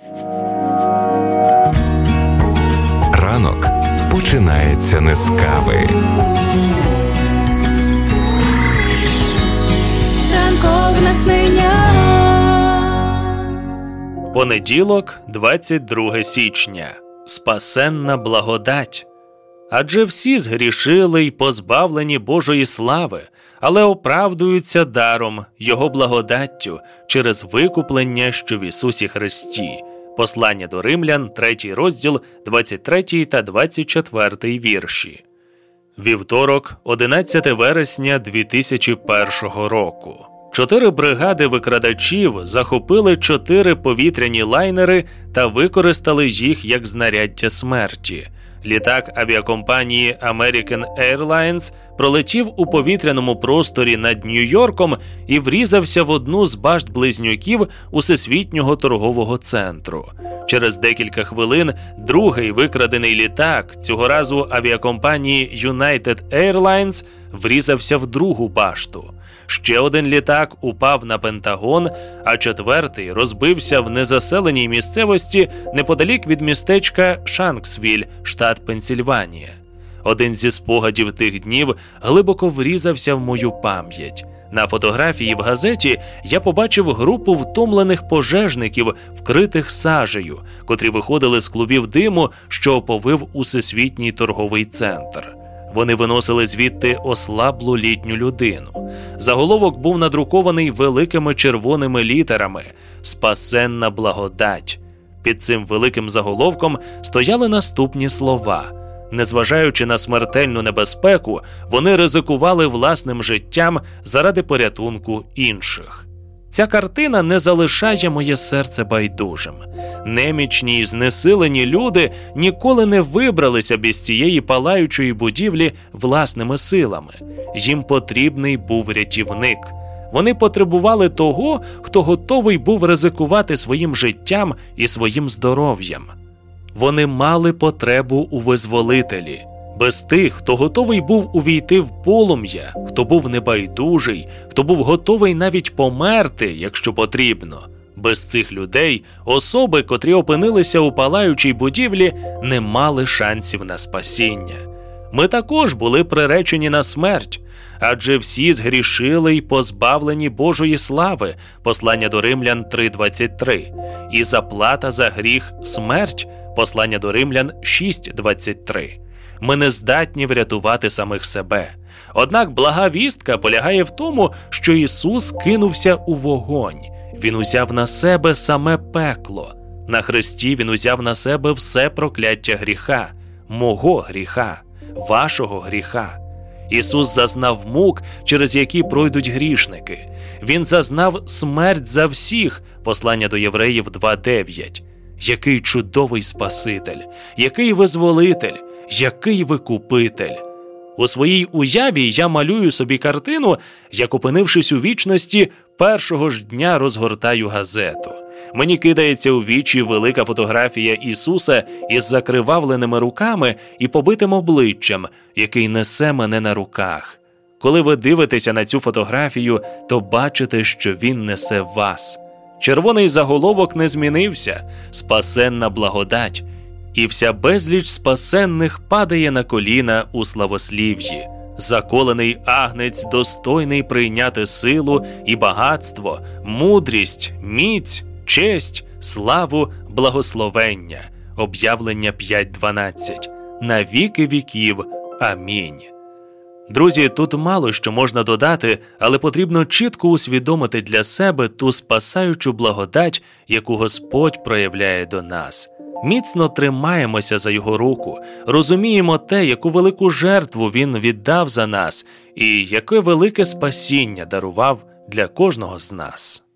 Ранок починається не з кави. Ранкове натхнення. Понеділок, 22 січня. Спасенна благодать. Адже всі згрішили й позбавлені Божої слави, але оправдуються даром, Його благодаттю, через викуплення, що в Ісусі Христі. Послання до Римлян, 3 розділ, 23 та 24 вірші. Вівторок, 11 вересня 2001 року. 4 бригади викрадачів захопили 4 повітряні лайнери та використали їх як знаряддя смерті. Літак авіакомпанії American Airlines пролетів у повітряному просторі над Нью-Йорком і врізався в одну з башт-близнюків Усесвітнього торгового центру. Через декілька хвилин другий викрадений літак, цього разу авіакомпанії United Airlines, врізався в другу башту. Ще один літак упав на Пентагон, а четвертий розбився в незаселеній місцевості неподалік від містечка Шанксвіль, штат Пенсільванія. Один зі спогадів тих днів глибоко врізався в мою пам'ять. На фотографії в газеті я побачив групу втомлених пожежників, вкритих сажею, котрі виходили з клубів диму, що оповив Усесвітній торговий центр. Вони виносили звідти ослаблу літню людину. Заголовок був надрукований великими червоними літерами «Спасенна благодать». Під цим великим заголовком стояли наступні слова. Незважаючи на смертельну небезпеку, вони ризикували власним життям заради порятунку інших. Ця картина не залишає моє серце байдужим. Немічні й знесилені люди ніколи не вибралися б із цієї палаючої будівлі власними силами. Їм потрібний був рятівник. Вони потребували того, хто готовий був ризикувати своїм життям і своїм здоров'ям. Вони мали потребу у визволителі. Без тих, хто готовий був увійти в полум'я, хто був небайдужий, хто був готовий навіть померти, якщо потрібно. Без цих людей особи, котрі опинилися у палаючій будівлі, не мали шансів на спасіння. Ми також були приречені на смерть, адже всі згрішили й позбавлені Божої слави, послання до Римлян 3:23, і заплата за гріх – смерть, послання до Римлян 6:23. Ми не здатні врятувати самих себе. Однак блага вістка полягає в тому, що Ісус кинувся у вогонь. Він узяв на себе саме пекло. На хресті Він узяв на себе все прокляття гріха, мого гріха, вашого гріха. Ісус зазнав мук, через які пройдуть грішники. Він зазнав смерть за всіх, послання до Євреїв 2:9. Який чудовий Спаситель, який визволитель, який викупитель. У своїй уяві я малюю собі картину, як, опинившись у вічності, першого ж дня розгортаю газету. Мені кидається у вічі велика фотографія Ісуса із закривавленими руками і побитим обличчям, який несе мене на руках. Коли ви дивитеся на цю фотографію, то бачите, що Він несе вас. Червоний заголовок не змінився – «Спасенна благодать». І вся безліч спасенних падає на коліна у славослів'ї. Заколений агнець, достойний прийняти силу і багатство, мудрість, міць, честь, славу, благословення. Об'явлення 5:12. На віки віків. Амінь. Друзі, тут мало що можна додати, але потрібно чітко усвідомити для себе ту спасаючу благодать, яку Господь проявляє до нас. Міцно тримаємося за Його руку, розуміємо те, яку велику жертву Він віддав за нас і яке велике спасіння дарував для кожного з нас.